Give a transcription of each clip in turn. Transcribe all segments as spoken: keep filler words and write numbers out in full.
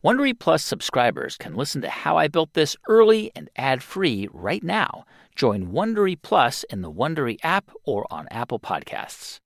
Wondery Plus subscribers can listen to How I Built This early and ad-free right now. Join Wondery Plus in the Wondery app or on Apple Podcasts.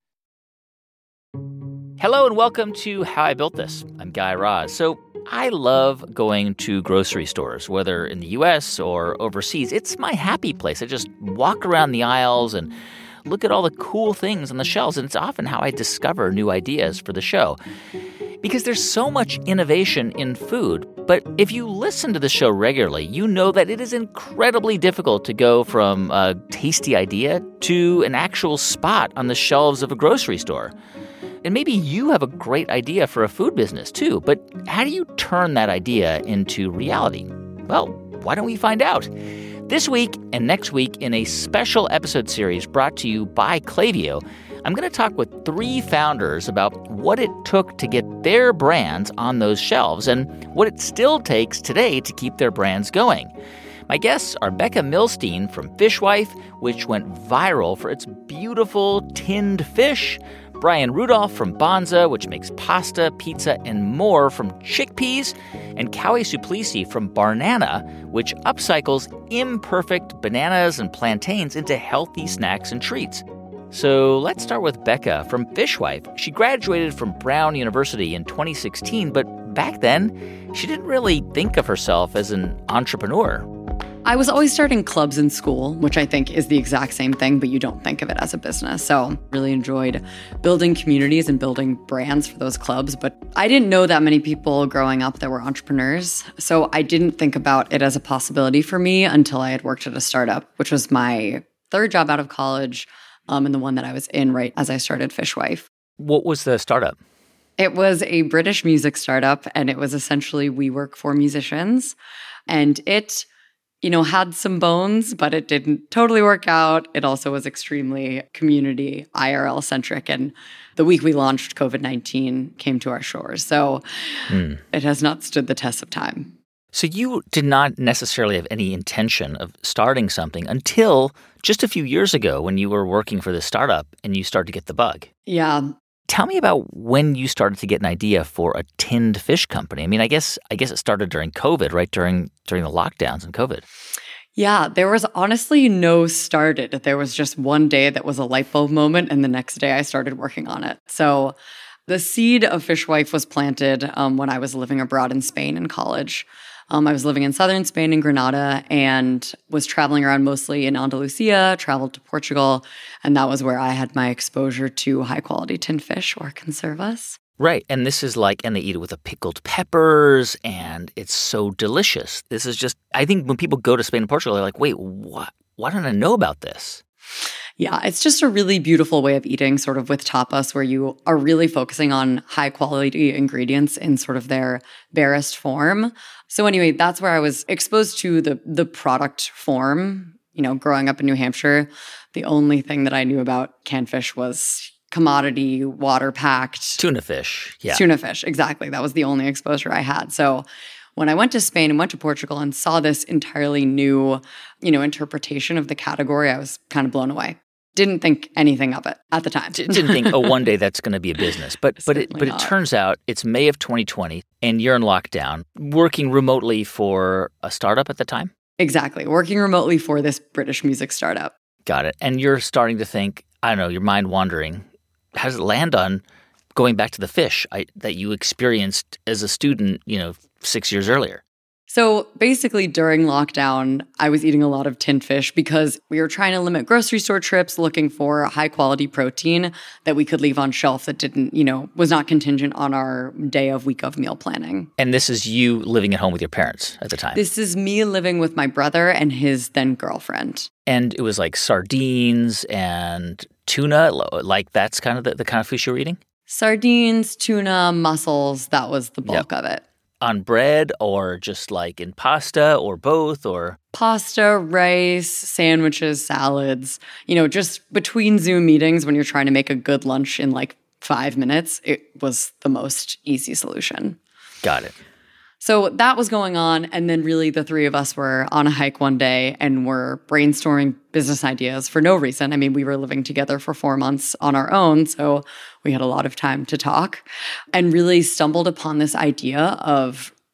Hello and welcome to How I Built This. I'm Guy Raz. So I love going to grocery stores, whether in the U S or overseas. It's my happy place. I just walk around the aisles and look at all the cool things on the shelves, and it's often how I discover new ideas for the show. Because there's so much innovation in food, but if you listen to the show regularly, you know that it is incredibly difficult to go from a tasty idea to an actual spot on the shelves of a grocery store. And maybe you have a great idea for a food business too, but how do you turn that idea into reality? Well, why don't we find out? This week and next week in a special episode series brought to you by Klaviyo, I'm going to talk with three founders about what it took to get their brands on those shelves and what it still takes today to keep their brands going. My guests are Becca Milstein from Fishwife, which went viral for its beautiful tinned fish, Brian Rudolph from Banza, which makes pasta, pizza, and more from chickpeas, and Kawi Suplicy from Barnana, which upcycles imperfect bananas and plantains into healthy snacks and treats. So let's start with Becca from Fishwife. She graduated from Brown University in twenty sixteen, but back then, she didn't really think of herself as an entrepreneur. I was always starting clubs in school, which I think is the exact same thing, but you don't think of it as a business. So really enjoyed building communities and building brands for those clubs. But I didn't know that many people growing up that were entrepreneurs. So I didn't think about it as a possibility for me until I had worked at a startup, which was my third job out of college. Um, and the one that I was in right as I started Fishwife. What was the startup? It was a British music startup, and it was essentially we work for musicians. And it, you know, had some bones, but it didn't totally work out. It also was extremely community I R L-centric. And the week we launched, covid nineteen came to our shores. So mm. it has not stood the test of time. So you did not necessarily have any intention of starting something until just a few years ago when you were working for this startup and you started to get the bug. Yeah. Tell me about when you started to get an idea for a tinned fish company. I mean, I guess I guess it started during COVID, right? During during the lockdowns and COVID. Yeah, there was honestly no started. There was just one day that was a light bulb moment, and the next day I started working on it. So the seed of Fishwife was planted um, when I was living abroad in Spain in college. Um, I was living in southern Spain in Granada and was traveling around mostly in Andalusia, traveled to Portugal, and that was where I had my exposure to high-quality tinned fish or conservas. Right, and this is like, and they eat it with the pickled peppers, and it's so delicious. This is just, I think when people go to Spain and Portugal, they're like, wait, what? Why don't I know about this? Yeah, it's just a really beautiful way of eating, sort of with tapas, where you are really focusing on high-quality ingredients in sort of their barest form. So anyway, that's where I was exposed to the the product form. You know, growing up in New Hampshire, the only thing that I knew about canned fish was commodity, water-packed. Tuna fish, yeah. Tuna fish, exactly. That was the only exposure I had. So when I went to Spain and went to Portugal and saw this entirely new, you know, interpretation of the category, I was kind of blown away. Didn't think anything of it at the time. Didn't think, oh, one day that's going to be a business. But but it, but it turns out it's May of twenty twenty, and you're in lockdown, working remotely for a startup at the time? Exactly. Working remotely for this British music startup. Got it. And you're starting to think, I don't know, your mind wandering. How does it land on going back to the fish I, that you experienced as a student, you know, six years earlier? So basically during lockdown, I was eating a lot of tinned fish because we were trying to limit grocery store trips, looking for high quality protein that we could leave on shelf that didn't, you know, was not contingent on our day of week of meal planning. And this is you living at home with your parents at the time? This is me living with my brother and his then girlfriend. And it was like sardines and tuna, like that's kind of the, the kind of fish you were eating? Sardines, tuna, mussels, that was the bulk yep. of it. On bread or just like in pasta or both or? Pasta, rice, sandwiches, salads. You know, just between Zoom meetings when you're trying to make a good lunch in like five minutes, it was the most easy solution. Got it. So that was going on. And then really the three of us were on a hike one day and were brainstorming business ideas for no reason. I mean, we were living together for four months on our own. So we had a lot of time to talk and really stumbled upon this idea of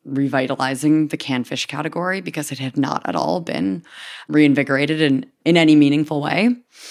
revitalizing the canned fish category because it had not at all been reinvigorated in, in any meaningful way.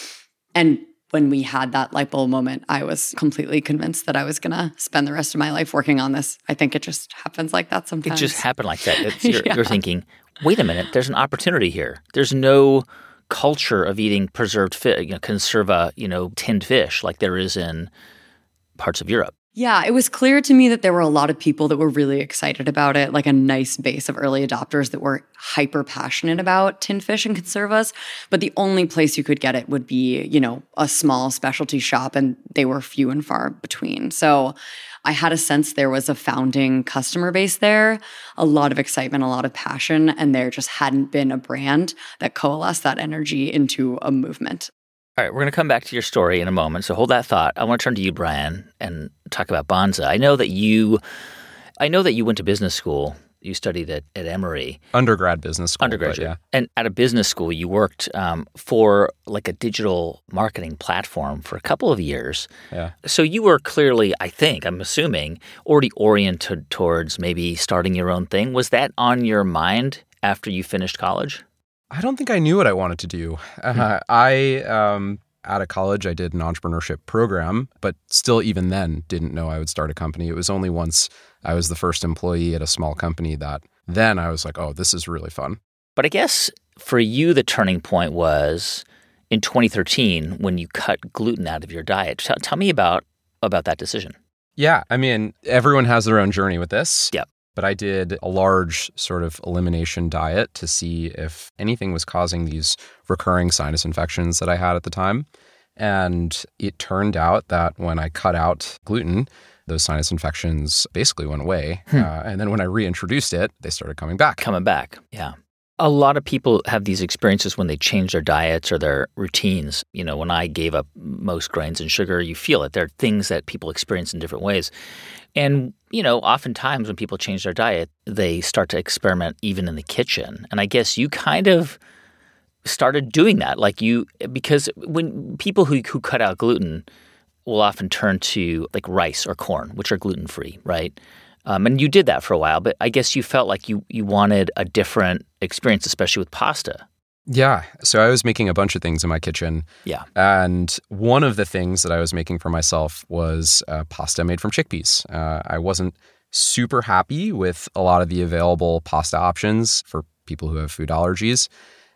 And when we had that light bulb moment, I was completely convinced that I was going to spend the rest of my life working on this. I think it just happens like that sometimes. It just happened like that. It's, you're, yeah. you're thinking, wait a minute, there's an opportunity here. There's no culture of eating preserved fish, you know, conserva, you know, tinned fish like there is in parts of Europe. Yeah, it was clear to me that there were a lot of people that were really excited about it, like a nice base of early adopters that were hyper passionate about tinned fish and conservas. But the only place you could get it would be, you know, a small specialty shop, and they were few and far between. So I had a sense there was a founding customer base there, a lot of excitement, a lot of passion, and there just hadn't been a brand that coalesced that energy into a movement. All right, we're going to come back to your story in a moment, so hold that thought. I want to turn to you, Brian, and talk about Banza. I know that you, I know that you went to business school. You studied at, at Emory. Undergrad business school. Undergraduate. Yeah. And at a business school, you worked um, for like a digital marketing platform for a couple of years. Yeah. So you were clearly, I think, I'm assuming, already oriented towards maybe starting your own thing. Was that on your mind after you finished college? I don't think I knew what I wanted to do. Hmm. Uh, I, um, out of college, I did an entrepreneurship program, but still even then didn't know I would start a company. It was only once I was the first employee at a small company that then I was like, oh, this is really fun. But I guess for you, the turning point was in twenty thirteen when you cut gluten out of your diet. Tell, tell me about, about that decision. Yeah. I mean, everyone has their own journey with this. Yep. But I did a large sort of elimination diet to see if anything was causing these recurring sinus infections that I had at the time. And it turned out that when I cut out gluten, those sinus infections basically went away. Hmm. Uh, and then when I reintroduced it, they started coming back. Coming back, yeah. A lot of people have these experiences when they change their diets or their routines. You know, when I gave up most grains and sugar, you feel it. There are things that people experience in different ways. And, you know, oftentimes when people change their diet, they start to experiment even in the kitchen. And I guess you kind of started doing that. Like you, because when people who, who cut out gluten will often turn to like rice or corn, which are gluten-free, right? Um, and you did that for a while, but I guess you felt like you, you wanted a different experience, especially with pasta. Yeah. So I was making a bunch of things in my kitchen. Yeah. And one of the things that I was making for myself was uh, pasta made from chickpeas. Uh, I wasn't super happy with a lot of the available pasta options for people who have food allergies.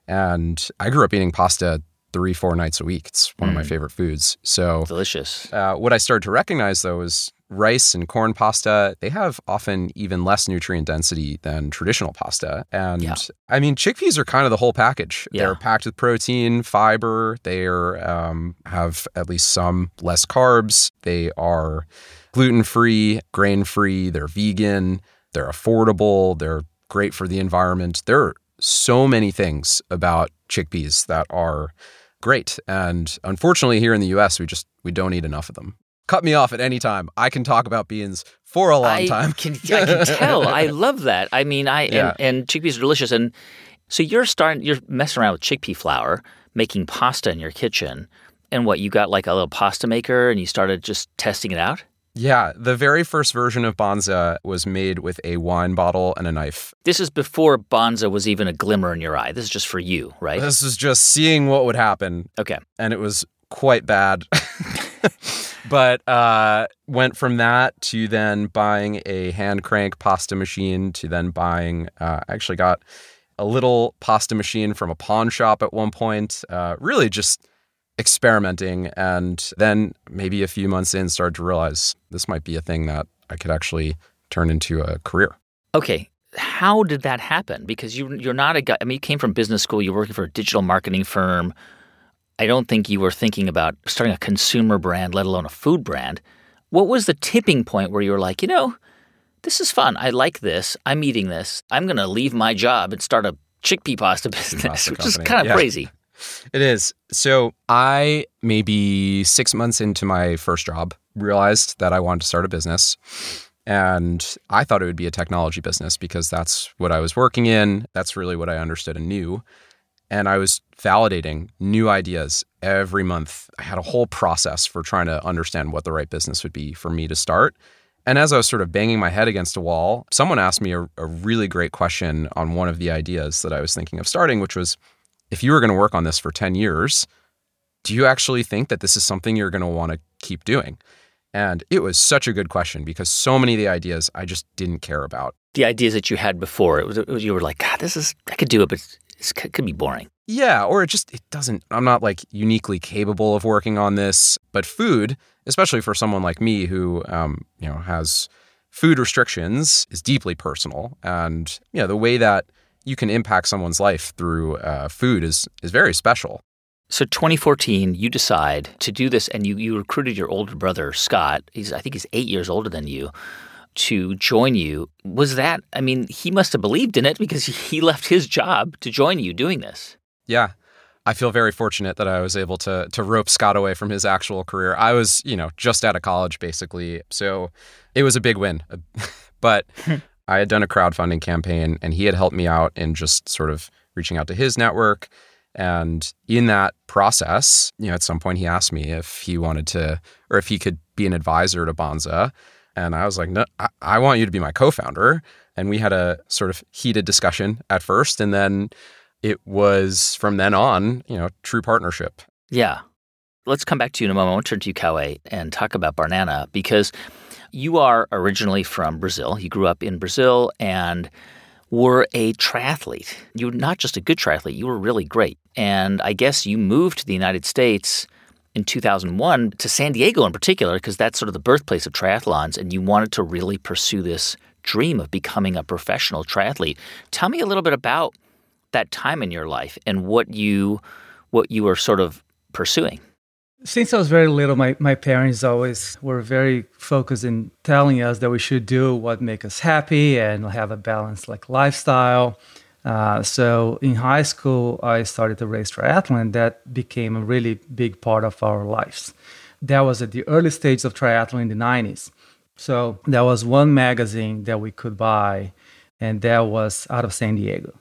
And I grew up eating pasta three, four nights a week. It's one mm. of my favorite foods. So delicious. Uh, what I started to recognize, though, is rice and corn pasta, they have often even less nutrient density than traditional pasta. And yeah. I mean, chickpeas are kind of the whole package. Yeah. They're packed with protein, fiber. They are, um, have at least some less carbs. They are gluten-free, grain-free. They're vegan. They're affordable. They're great for the environment. There are so many things about chickpeas that are great. And unfortunately, here in the U S, we just we don't eat enough of them. Cut me off at any time. I can talk about beans for a long I time. Can, I can tell. I love that. I mean, I Yeah. and, and chickpeas are delicious. And so you're starting, you're messing around with chickpea flour, making pasta in your kitchen. And what, you got like a little pasta maker and you started just testing it out? Yeah, the very first version of Banza was made with a wine bottle and a knife. This is before Banza was even a glimmer in your eye. This is just for you, right? This was just seeing what would happen. Okay. And it was quite bad. But uh, went from that to then buying a hand crank pasta machine to then buying, uh, I actually got a little pasta machine from a pawn shop at one point. Uh, really just experimenting, and then maybe a few months in started to realize this might be a thing that I could actually turn into a career. Okay. How did that happen? Because you, you're not a guy, I mean, you came from business school, you're working for a digital marketing firm. I don't think you were thinking about starting a consumer brand, let alone a food brand. What was the tipping point where you were like, you know, this is fun. I like this. I'm eating this. I'm going to leave my job and start a chickpea pasta business, Pasta which is company. kind of Yeah. crazy. It is. So I, maybe six months into my first job, realized that I wanted to start a business. And I thought it would be a technology business because that's what I was working in. That's really what I understood and knew. And I was validating new ideas every month. I had a whole process for trying to understand what the right business would be for me to start. And as I was sort of banging my head against a wall, someone asked me a, a really great question on one of the ideas that I was thinking of starting, which was, if you were going to work on this for ten years, do you actually think that this is something you're going to want to keep doing? And it was such a good question because so many of the ideas I just didn't care about. The ideas that you had before, it was, it was you were like, God, this is, I could do it, but it's, it could be boring. Yeah, or it just, it doesn't, I'm not like uniquely capable of working on this. But food, especially for someone like me who, um, you know, has food restrictions, is deeply personal. And, you know, the way that you can impact someone's life through uh, food is is very special. So twenty fourteen, you decide to do this, and you, you recruited your older brother, Scott. He's I think he's eight years older than you, to join you. Was that, I mean, he must have believed in it because he left his job to join you doing this. Yeah. I feel very fortunate that I was able to to rope Scott away from his actual career. I was, you know, just out of college, basically. So it was a big win. But I had done a crowdfunding campaign, and he had helped me out in just sort of reaching out to his network. And in that process, you know, at some point he asked me if he wanted to, or if he could be an advisor to Banza. And I was like, no, I, I want you to be my co-founder. And we had a sort of heated discussion at first. And then it was from then on, you know, true partnership. Yeah. Let's come back to you in a moment. I want to turn to you, Kauê, and talk about Barnana, because you are originally from Brazil. You grew up in Brazil and were a triathlete. You were not just a good triathlete, you were really great. And I guess you moved to the United States in two thousand one, to San Diego in particular, because that's sort of the birthplace of triathlons, and you wanted to really pursue this dream of becoming a professional triathlete. Tell me a little bit about that time in your life and what you what you were sort of pursuing. Since I was very little, my, my parents always were very focused in telling us that we should do what makes us happy and have a balanced like lifestyle. Uh, so in high school, I started to race triathlon. That became a really big part of our lives. That was at the early stage of triathlon in the nineties. So there was one magazine that we could buy, and that was out of San Diego.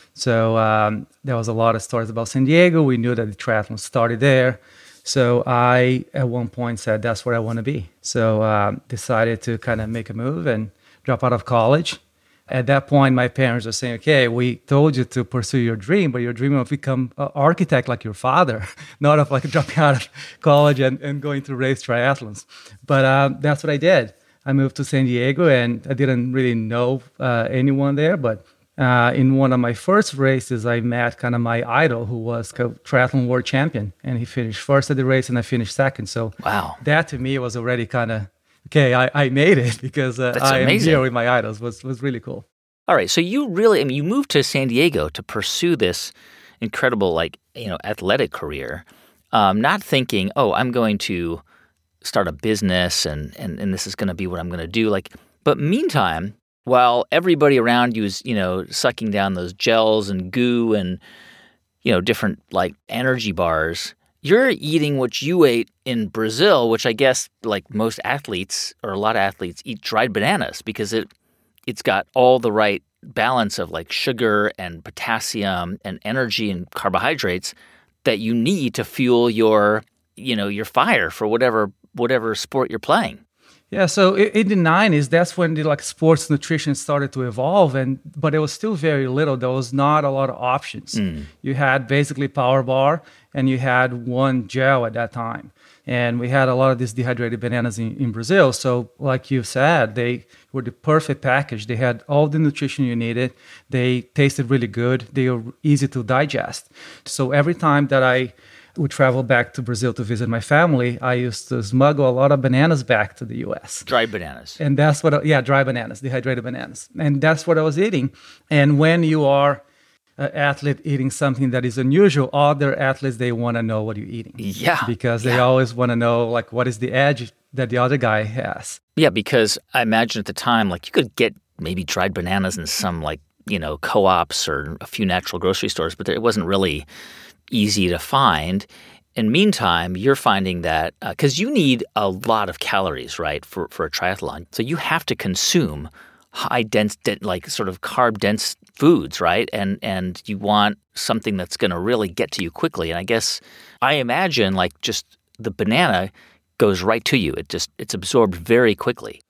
So um, there was a lot of stories about San Diego. We knew that the triathlon started there. So I, at one point, said, that's where I want to be. So um, decided to kind of make a move and drop out of college. At that point, my parents were saying, okay, we told you to pursue your dream, but your dream of become an architect like your father, not of like dropping out of college and, and going to race triathlons. But um, that's what I did. I moved to San Diego, and I didn't really know uh, anyone there, but Uh, in one of my first races, I met kind of my idol, who was a triathlon world champion, and he finished first at the race, and I finished second. So wow, that to me was already kind of, okay, I, I made it because uh, I am here with my idols. was was really cool. All right, so you really, I mean, you moved to San Diego to pursue this incredible, like, you know, athletic career, um, not thinking, oh, I'm going to start a business and and, and this is going to be what I'm going to do. Like, but meantime, while everybody around you is, you know, sucking down those gels and goo and, you know, different like energy bars, you're eating what you ate in Brazil, which I guess like most athletes or a lot of athletes eat dried bananas because it, it's got all the right balance of like sugar and potassium and energy and carbohydrates that you need to fuel your, you know, your fire for whatever whatever sport you're playing. Yeah, so in the nineties, that's when the like sports nutrition started to evolve, and but it was still very little. There was not a lot of options. Mm. You had basically Power Bar, and you had one gel at that time. And we had a lot of these dehydrated bananas in, in Brazil. So like you said, they were the perfect package. They had all the nutrition you needed. They tasted really good. They were easy to digest. So every time that I would travel back to Brazil to visit my family, I used to smuggle a lot of bananas back to the U S. Dry bananas. And that's what, I, yeah, dry bananas, dehydrated bananas. And that's what I was eating. And when you are an athlete eating something that is unusual, other athletes, they want to know what you're eating. Yeah. Because they yeah. always want to know, like, what is the edge that the other guy has. Yeah, because I imagine at the time, like, you could get maybe dried bananas in some, like, you know, co-ops or a few natural grocery stores, but it wasn't really easy to find. And meantime, you're finding that because uh, you need a lot of calories, right, for, for a triathlon. So you have to consume high dense, de- like sort of carb dense foods, right? And and you want something that's going to really get to you quickly. And I guess I imagine like just the banana goes right to you. It just it's absorbed very quickly.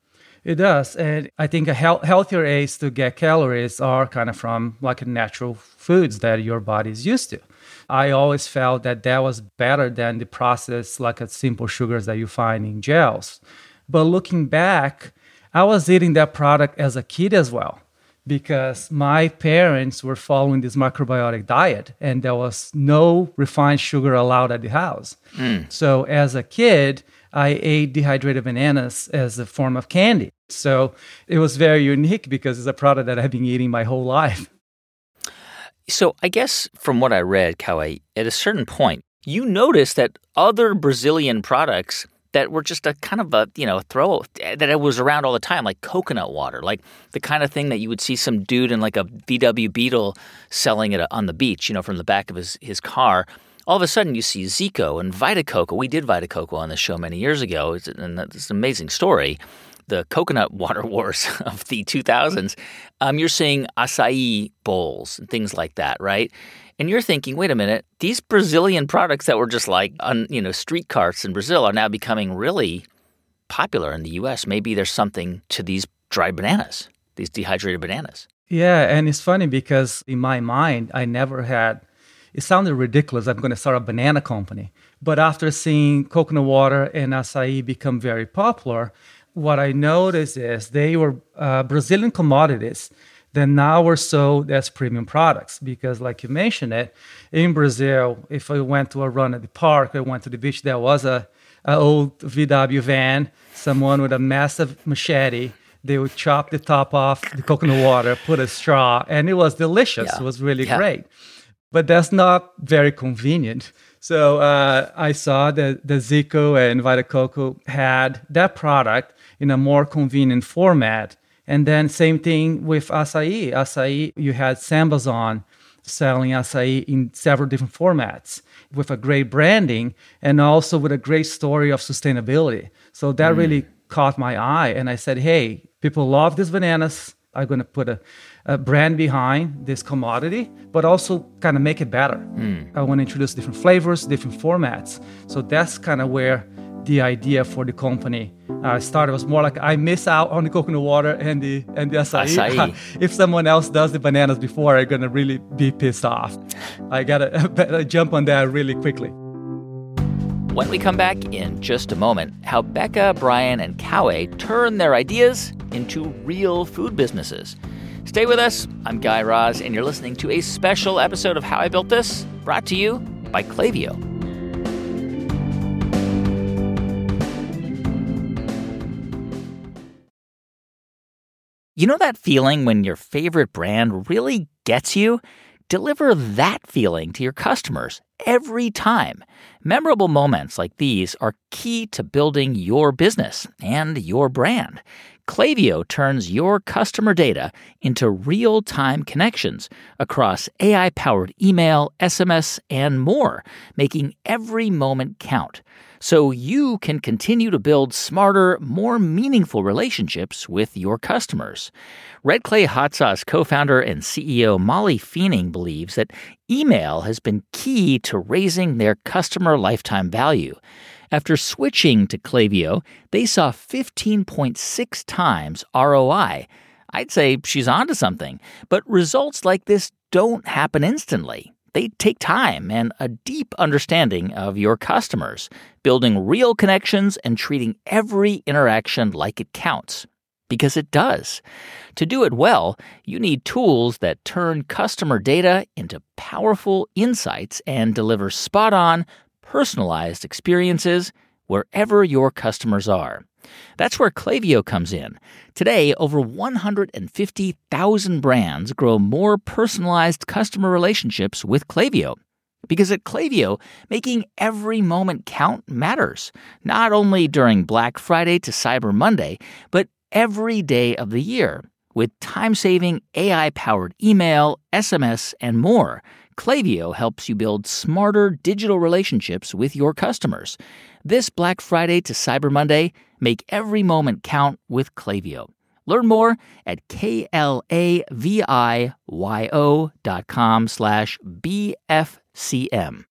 It does. And I think a he- healthier ways to get calories are kind of from like natural foods that your body is used to. I always felt that that was better than the processed, like a simple sugars that you find in gels. But looking back, I was eating that product as a kid as well, because my parents were following this macrobiotic diet and there was no refined sugar allowed at the house. Mm. So as a kid, I ate dehydrated bananas as a form of candy. So it was very unique because it's a product that I've been eating my whole life. So I guess from what I read, Cauê, at a certain point, you noticed that other Brazilian products that were just a kind of a, you know, throw, that it was around all the time, like coconut water, like the kind of thing that you would see some dude in like a V W Beetle selling it on the beach, you know, from the back of his, his car. All of a sudden you see Zico and Vita Coco. We did Vita Coco on the show many years ago, it's, and it's an amazing story. The coconut water wars of the two thousands, um, you're seeing acai bowls and things like that, right? And you're thinking, wait a minute, these Brazilian products that were just like on, you know, street carts in Brazil are now becoming really popular in the U S. Maybe there's something to these dried bananas, these dehydrated bananas. Yeah, and it's funny because in my mind, I never had, it sounded ridiculous, I'm going to start a banana company. But after seeing coconut water and acai become very popular, what I noticed is they were uh, Brazilian commodities that now were sold as premium products. Because like you mentioned it, in Brazil, if I went to a run at the park, I went to the beach, there was a, a old V W van, someone with a massive machete. They would chop the top off the coconut water, put a straw, and it was delicious. Yeah. It was really yeah. great. But that's not very convenient. So uh, I saw that the Zico and Vita Coco had that product in a more convenient format. And then same thing with acai. Acai, you had Sambazon selling acai in several different formats with a great branding and also with a great story of sustainability. So that mm. really caught my eye. And I said, hey, people love these bananas. I'm going to put a, a brand behind this commodity, but also kind of make it better. Mm. I want to introduce different flavors, different formats. So that's kind of where the idea for the company uh, started. It was more like I miss out on the coconut water and the and the acai. acai. If someone else does the bananas before, I'm going to really be pissed off. I got to jump on that really quickly. When we come back in just a moment, how Becca, Brian, and Cauê turn their ideas into real food businesses. Stay with us. I'm Guy Raz, and you're listening to a special episode of How I Built This, brought to you by Klaviyo. You know that feeling when your favorite brand really gets you? Deliver that feeling to your customers every time. Memorable moments like these are key to building your business and your brand. Klaviyo turns your customer data into real-time connections across A I-powered email, S M S, and more, making every moment count. So you can continue to build smarter, more meaningful relationships with your customers. Red Clay Hot Sauce co-founder and C E O Molly Feening believes that email has been key to raising their customer lifetime value. After switching to Klaviyo, they saw fifteen point six times R O I. I'd say she's onto something, but results like this don't happen instantly. They take time and a deep understanding of your customers, building real connections and treating every interaction like it counts. Because it does. To do it well, you need tools that turn customer data into powerful insights and deliver spot-on, personalized experiences wherever your customers are. That's where Klaviyo comes in. Today, over one hundred fifty thousand brands grow more personalized customer relationships with Klaviyo. Because at Klaviyo, making every moment count matters, not only during Black Friday to Cyber Monday, but every day of the year. With time-saving A I-powered email, S M S, and more, Klaviyo helps you build smarter digital relationships with your customers. This Black Friday to Cyber Monday, make every moment count with Klaviyo. Learn more at K-L-A-V-I-Y-O dot com slash B-F-C-M.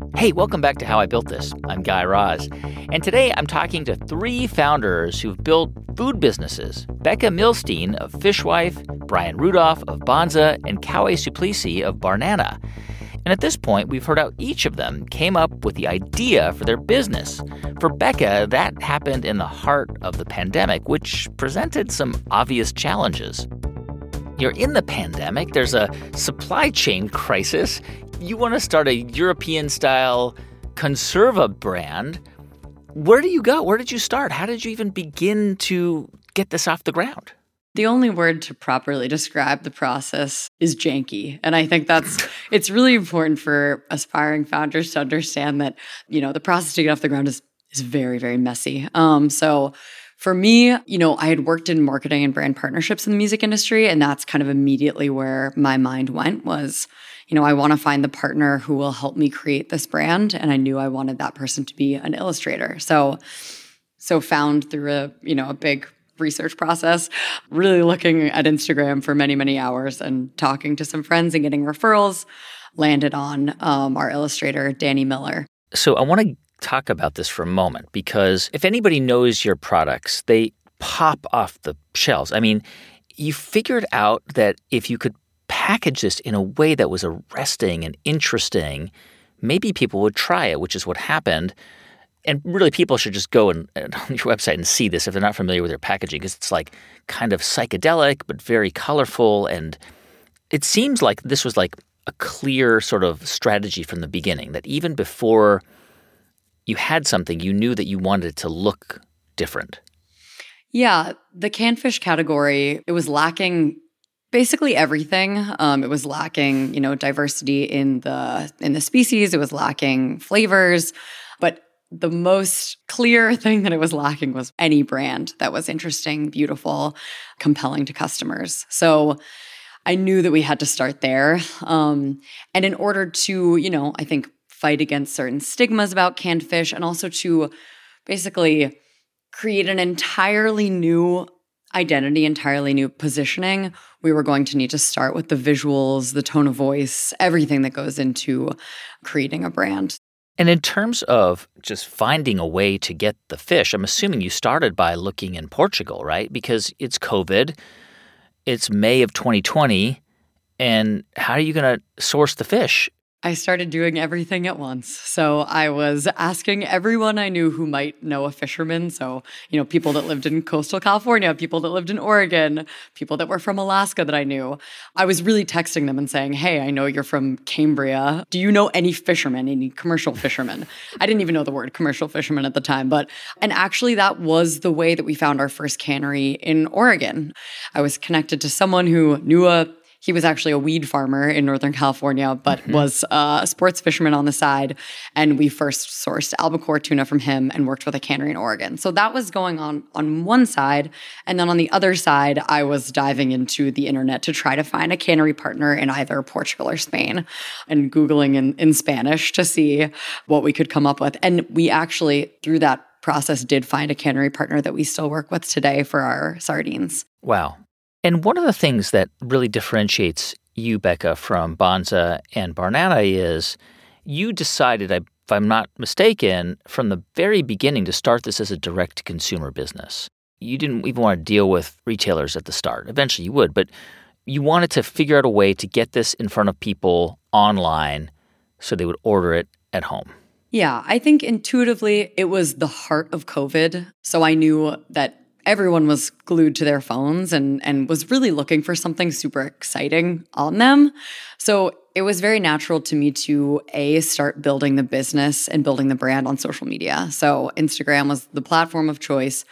Hey, welcome back to How I Built This. I'm Guy Raz. And today I'm talking to three founders who've built food businesses. Becca Milstein of Fishwife, Brian Rudolph of Banza, and Kaue Suplicy of Barnana. And at this point, we've heard how each of them came up with the idea for their business. For Becca, that happened in the heart of the pandemic, which presented some obvious challenges. You're in the pandemic, there's a supply chain crisis. You want to start a European-style conserva brand. Where do you go? Where did you start? How did you even begin to get this off the ground? The only word to properly describe the process is janky. And I think that's, it's really important for aspiring founders to understand that, you know, the process to get off the ground is, is very, very messy. Um, so for me, you know, I had worked in marketing and brand partnerships in the music industry, and that's kind of immediately where my mind went was, you know, I want to find the partner who will help me create this brand. And I knew I wanted that person to be an illustrator. So, so found through a, you know, a big research process, really looking at Instagram for many, many hours and talking to some friends and getting referrals, landed on um, our illustrator, Danny Miller. So I want to talk about this for a moment, because if anybody knows your products, they pop off the shelves. I mean, you figured out that if you could package this in a way that was arresting and interesting, maybe people would try it, which is what happened. And really, people should just go and, and on your website and see this if they're not familiar with your packaging, because it's like kind of psychedelic, but very colorful. And it seems like this was like a clear sort of strategy from the beginning, that even before you had something, you knew that you wanted it to look different. Yeah, the canned fish category, it was lacking basically everything. Um, it was lacking, you know, diversity in the in the species. It was lacking flavors. But the most clear thing that it was lacking was any brand that was interesting, beautiful, compelling to customers. So I knew that we had to start there. Um, and in order to, you know, I think fight against certain stigmas about canned fish, and also to basically create an entirely new identity, entirely new positioning, we were going to need to start with the visuals, the tone of voice, everything that goes into creating a brand. And in terms of just finding a way to get the fish, I'm assuming you started by looking in Portugal, right? Because it's COVID, it's May of twenty twenty, and how are you going to source the fish? I started doing everything at once. So I was asking everyone I knew who might know a fisherman. So, you know, people that lived in coastal California, people that lived in Oregon, people that were from Alaska that I knew. I was really texting them and saying, hey, I know you're from Cambria. Do you know any fishermen, any commercial fishermen? I didn't even know the word commercial fisherman at the time. But, and actually that was the way that we found our first cannery in Oregon. I was connected to someone who knew a He was actually a weed farmer in Northern California, but mm-hmm. was a sports fisherman on the side. And we first sourced albacore tuna from him and worked with a cannery in Oregon. So that was going on on one side. And then on the other side, I was diving into the internet to try to find a cannery partner in either Portugal or Spain, and Googling in, in Spanish to see what we could come up with. And we actually, through that process, did find a cannery partner that we still work with today for our sardines. Wow. And one of the things that really differentiates you, Becca, from Banza and Barnana is you decided, if I'm not mistaken, from the very beginning to start this as a direct-to-consumer business. You didn't even want to deal with retailers at the start. Eventually you would, but you wanted to figure out a way to get this in front of people online so they would order it at home. Yeah, I think intuitively it was the heart of COVID. So I knew that everyone was glued to their phones and, and was really looking for something super exciting on them. So it was very natural to me to, A, start building the business and building the brand on social media. So Instagram was the platform of choice,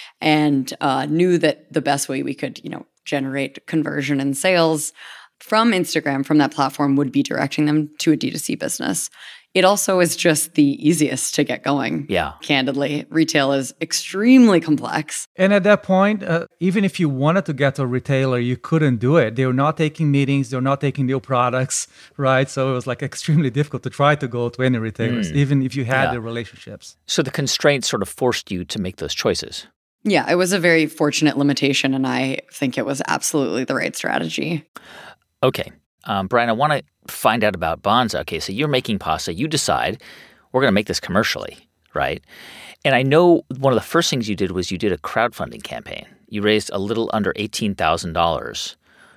and uh, knew that the best way we could, you know, generate conversion and sales from Instagram, from that platform, would be directing them to a D two C business. It also is just the easiest to get going. Yeah. Candidly, retail is extremely complex. And at that point, uh, even if you wanted to get to a retailer, you couldn't do it. They were not taking meetings. They were not taking new products, right? So it was like extremely difficult to try to go to any retailers, mm. even if you had yeah. the relationships. So the constraints sort of forced you to make those choices. Yeah, it was a very fortunate limitation, and I think it was absolutely the right strategy. Okay. Um, Brian, I want to find out about Banza. Okay, so you're making pasta. You decide we're going to make this commercially, right? And I know one of the first things you did was you did a crowdfunding campaign. You raised a little under eighteen thousand dollars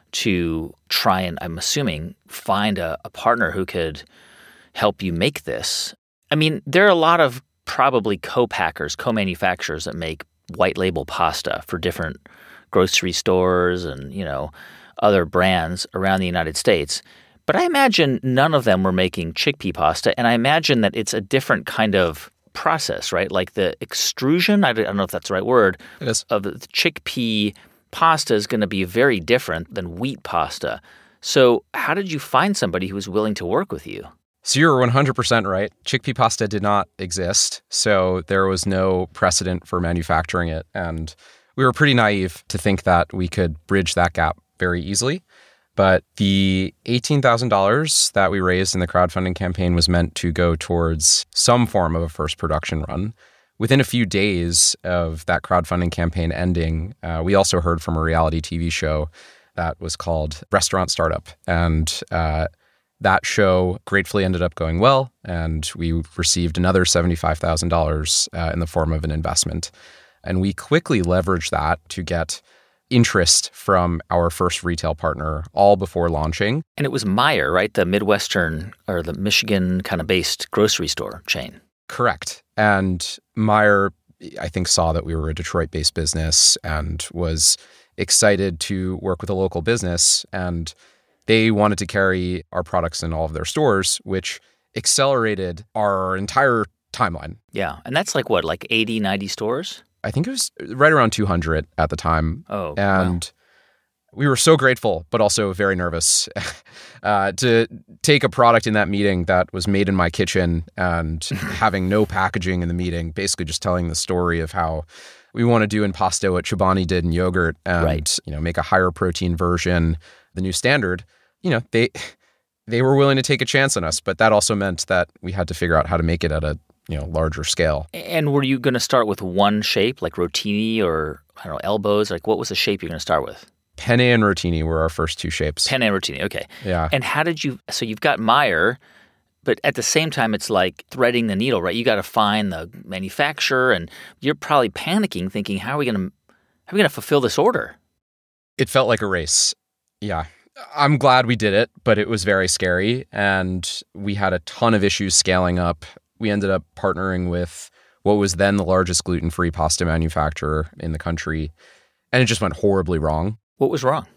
to try and, I'm assuming, find a, a partner who could help you make this. I mean, there are a lot of probably co-packers, co-manufacturers that make white label pasta for different grocery stores and, you know, other brands around the United States. But I imagine none of them were making chickpea pasta, and I imagine that it's a different kind of process, right? Like the extrusion, I don't know if that's the right word, It is. of the chickpea pasta is going to be very different than wheat pasta. So how did you find somebody who was willing to work with you? So you're one hundred percent right. Chickpea pasta did not exist, so there was no precedent for manufacturing it. And we were pretty naive to think that we could bridge that gap very easily. But the eighteen thousand dollars that we raised in the crowdfunding campaign was meant to go towards some form of a first production run. Within a few days of that crowdfunding campaign ending, uh, we also heard from a reality T V show that was called Restaurant Startup. And uh, that show gratefully ended up going well, and we received another seventy-five thousand dollars uh, in the form of an investment. And we quickly leveraged that to get interest from our first retail partner all before launching. And it was Meijer, right? The Midwestern or the Michigan kind of based grocery store chain. Correct. And Meijer, I think, saw that we were a Detroit-based business and was excited to work with a local business. And they wanted to carry our products in all of their stores, which accelerated our entire timeline. Yeah. And that's like what, like eighty, ninety stores? I think it was right around two hundred at the time. Oh, and wow. We were so grateful, but also very nervous uh, to take a product in that meeting that was made in my kitchen and having no packaging in the meeting, basically just telling the story of how we want to do in pasta what Chobani did in yogurt and, Right. you know, make a higher protein version, the new standard. You know, they they were willing to take a chance on us, but that also meant that we had to figure out how to make it at a, you know, larger scale. And were you going to start with one shape, like rotini or, I don't know, elbows? Like what was the shape you're going to start with? Penne and rotini were our first two shapes. Penne and rotini, okay. Yeah. And how did you, so you've got Meijer, but at the same time, it's like threading the needle, right? You got to find the manufacturer, and you're probably panicking, thinking, how are we going to, how are we going to fulfill this order? It felt like a race. Yeah. I'm glad we did it, but it was very scary, and we had a ton of issues scaling up. We ended up partnering with what was then the largest gluten-free pasta manufacturer in the country, and it just went horribly wrong. What was wrong?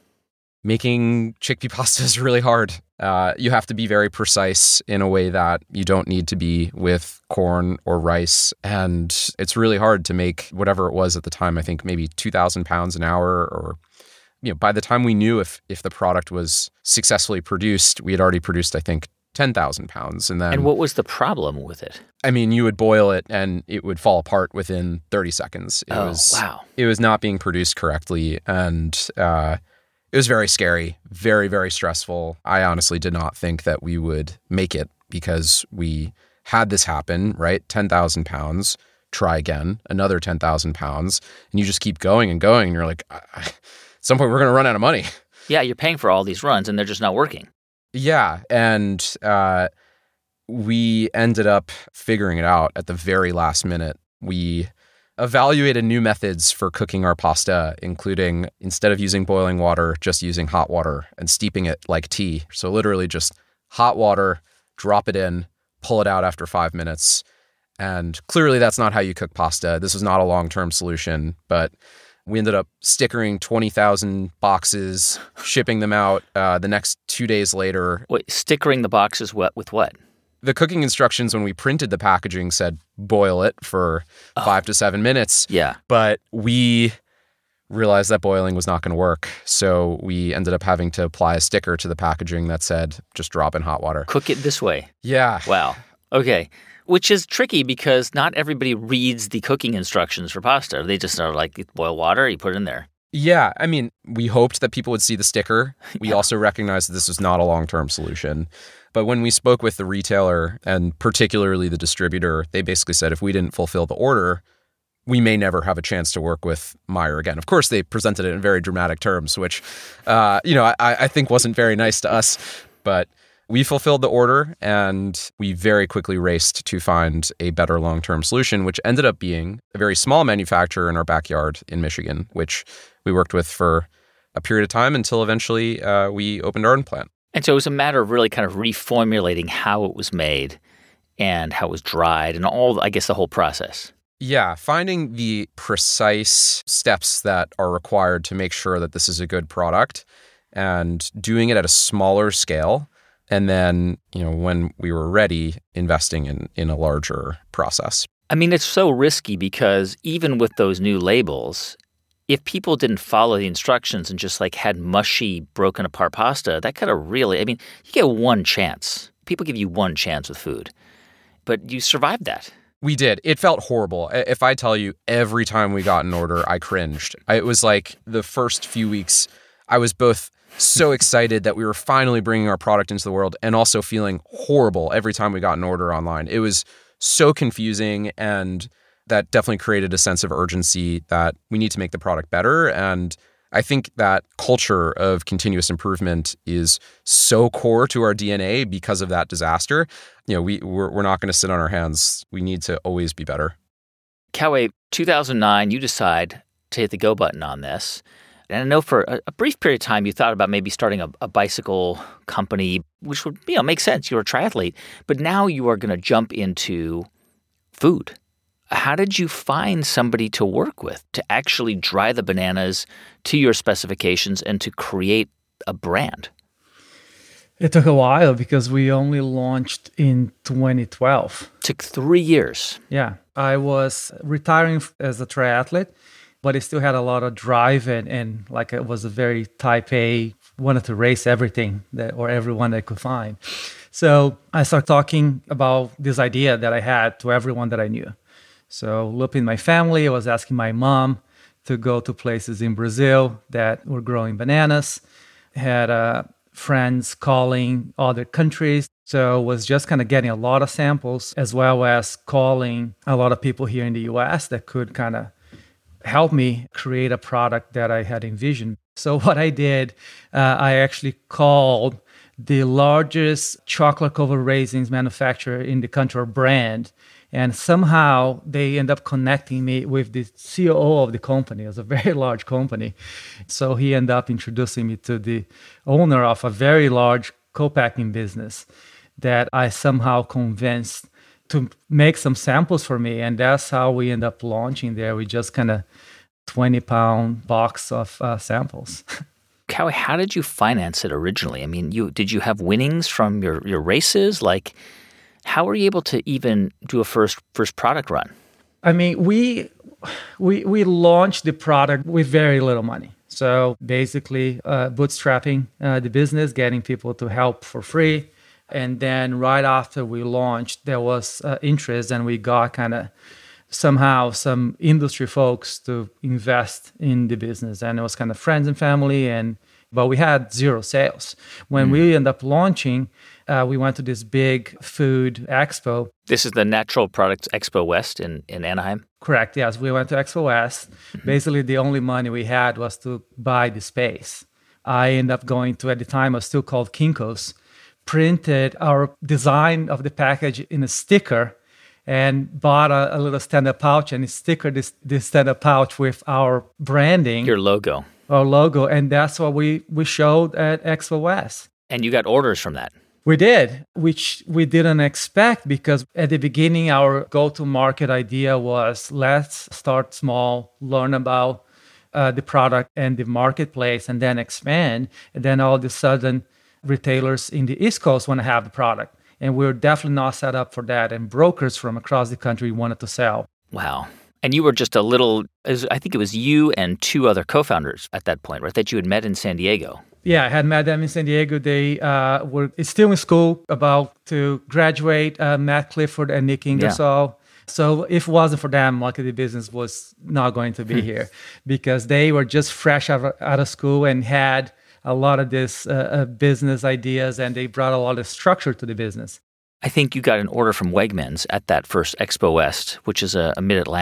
Making chickpea pasta is really hard. Uh, you have to be very precise in a way that you don't need to be with corn or rice. And it's really hard to make whatever it was at the time, I think maybe two thousand pounds an hour, or, you know, by the time we knew if if the product was successfully produced, we had already produced, I think, ten thousand pounds. And then, And what was the problem with it? I mean, you would boil it and it would fall apart within thirty seconds. It Oh, was, wow. It was not being produced correctly. And uh, it was very scary, very, very stressful. I honestly did not think that we would make it because we had this happen, right? ten thousand pounds, try again, another ten thousand pounds. And you just keep going and going. And you're like, at some point, we're going to run out of money. Yeah, you're paying for all these runs, and they're just not working. Yeah. And uh, we ended up figuring it out at the very last minute. We evaluated new methods for cooking our pasta, including, instead of using boiling water, just using hot water and steeping it like tea. So literally just hot water, drop it in, pull it out after five minutes. And clearly that's not how you cook pasta. This was not a long-term solution, but we ended up stickering twenty thousand boxes, shipping them out uh, the next two days later. Wait, stickering the boxes what, with what? The cooking instructions when we printed the packaging said boil it for Oh. five to seven minutes. Yeah. But we realized that boiling was not going to work. So we ended up having to apply a sticker to the packaging that said just drop in hot water. Cook it this way. Yeah. Wow. Okay. Which is tricky because not everybody reads the cooking instructions for pasta. They just are like, boil water, you put it in there. Yeah. I mean, we hoped that people would see the sticker. We also recognized that this was not a long-term solution. But when we spoke with the retailer and particularly the distributor, they basically said if we didn't fulfill the order, we may never have a chance to work with Meijer again. Of course, they presented it in very dramatic terms, which, uh, you know, I, I think wasn't very nice to us. But we fulfilled the order, and we very quickly raced to find a better long-term solution, which ended up being a very small manufacturer in our backyard in Michigan, which we worked with for a period of time until eventually uh, we opened our own plant. And so it was a matter of really kind of reformulating how it was made and how it was dried and all, I guess, the whole process. Yeah, finding the precise steps that are required to make sure that this is a good product and doing it at a smaller scale. And then, you know, when we were ready, investing in, in a larger process. I mean, it's so risky because even with those new labels, if people didn't follow the instructions and just like had mushy, broken apart pasta, that could have really, I mean, you get one chance. People give you one chance with food, but you survived that. We did. It felt horrible. If I tell you, every time we got an order, I cringed. It was like the first few weeks, I was both so excited that we were finally bringing our product into the world and also feeling horrible every time we got an order online. It was so confusing, and that definitely created a sense of urgency that we need to make the product better. And I think that culture of continuous improvement is so core to our D N A because of that disaster. You know, we, we're, we're not going to sit on our hands. We need to always be better. Kauai, two thousand nine, you decide to hit the go button on this. And I know for a, a brief period of time, you thought about maybe starting a, a bicycle company, which would, you know, make sense. You're a triathlete. But now you are going to jump into food. How did you find somebody to work with to actually dry the bananas to your specifications and to create a brand? It took a while because we only launched in twenty twelve. Took three years. Yeah. I was retiring as a triathlete, but I still had a lot of drive and, and like it was a very type A, wanted to race everything that or everyone I could find. So I started talking about this idea that I had to everyone that I knew. So looping my family, I was asking my mom to go to places in Brazil that were growing bananas. Had uh, friends calling other countries. So was just kind of getting a lot of samples, as well as calling a lot of people here in the U S that could kind of help me create a product that I had envisioned. So what I did, uh, I actually called the largest chocolate covered raisins manufacturer in the country or brand. And somehow they end up connecting me with the C O O of the company. It was a very large company. So he ended up introducing me to the owner of a very large co-packing business that I somehow convinced to make some samples for me. And that's how we end up launching there. We just kind of twenty pound box of uh, samples. Kauai, how did you finance it originally? I mean, you did you have winnings from your, your races? Like, how were you able to even do a first first product run? I mean, we we we launched the product with very little money. So basically, uh, bootstrapping uh, the business, getting people to help for free. And then right after we launched, there was uh, interest, and we got kind of somehow some industry folks to invest in the business. And it was kind of friends and family, and but we had zero sales. When mm. we ended up launching, uh, we went to this big food expo. This is the Natural Products Expo West in, in Anaheim? Correct, yes. We went to Expo West. Mm-hmm. Basically, the only money we had was to buy the space. I ended up going to, at the time, it was still called Kinko's, printed our design of the package in a sticker and bought a, a little stand-up pouch and stickered this, this stand-up pouch with our branding. Your logo. Our logo. And that's what we, we showed at Expo West. And you got orders from that. We did, which we didn't expect because at the beginning, our go-to-market idea was let's start small, learn about uh, the product and the marketplace, and then expand. And then all of a sudden, retailers in the East Coast want to have the product. And we're definitely not set up for that. And brokers from across the country wanted to sell. Wow. And you were just a little, I think it was you and two other co-founders at that point, right? That you had met in San Diego. Yeah, I had met them in San Diego. They uh, were still in school, about to graduate, uh, Matt Clifford and Nick Ingersoll. Yeah. So if it wasn't for them, like the business was not going to be here because they were just fresh out of, out of school and had a lot of this uh, uh, business ideas, and they brought a lot of structure to the business. I think you got an order from Wegmans at that first Expo West, which is a, a Mid-Atlantic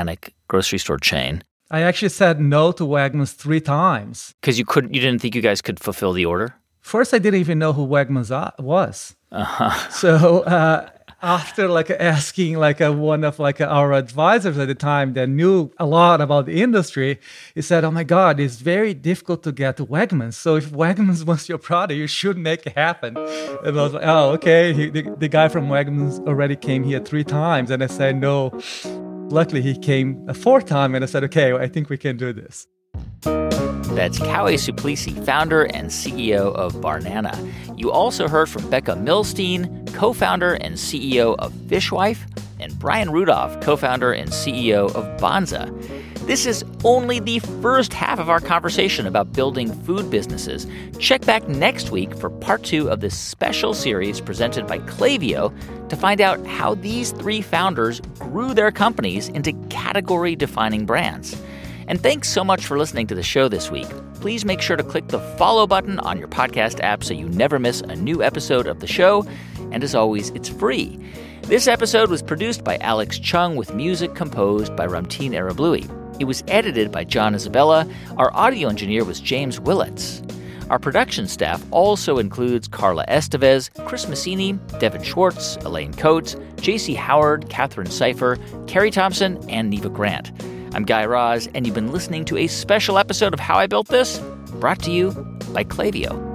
grocery store chain. I actually said no to Wegmans three times. Because you couldn't, you didn't think you guys could fulfill the order? First, I didn't even know who Wegmans was. Uh-huh. So uh, after like asking like a, one of like our advisors at the time that knew a lot about the industry, he said, "Oh my God, it's very difficult to get to Wegmans. So if Wegmans wants your product, you should make it happen." And I was like, "Oh, okay." He, the, the guy from Wegmans already came here three times, and I said no. Luckily, he came a fourth time, and I said, "Okay, I think we can do this." That's Kaue Suplicy, founder and C E O of Barnana. You also heard from Becca Milstein, co-founder and C E O of Fishwife, and Brian Rudolph, co-founder and C E O of Banza. This is only the first half of our conversation about building food businesses. Check back next week for part two of this special series presented by Klaviyo to find out how these three founders grew their companies into category-defining brands. And thanks so much for listening to the show this week. Please make sure to click the follow button on your podcast app so you never miss a new episode of the show. And as always, it's free. This episode was produced by Alex Chung with music composed by Ramtin Arablouei. It was edited by John Isabella. Our audio engineer was James Willets. Our production staff also includes Carla Estevez, Chris Messini, Devin Schwartz, Elaine Coates, J C Howard, Catherine Seifer, Carrie Thompson, and Neva Grant. I'm Guy Raz, and you've been listening to a special episode of How I Built This, brought to you by Klaviyo.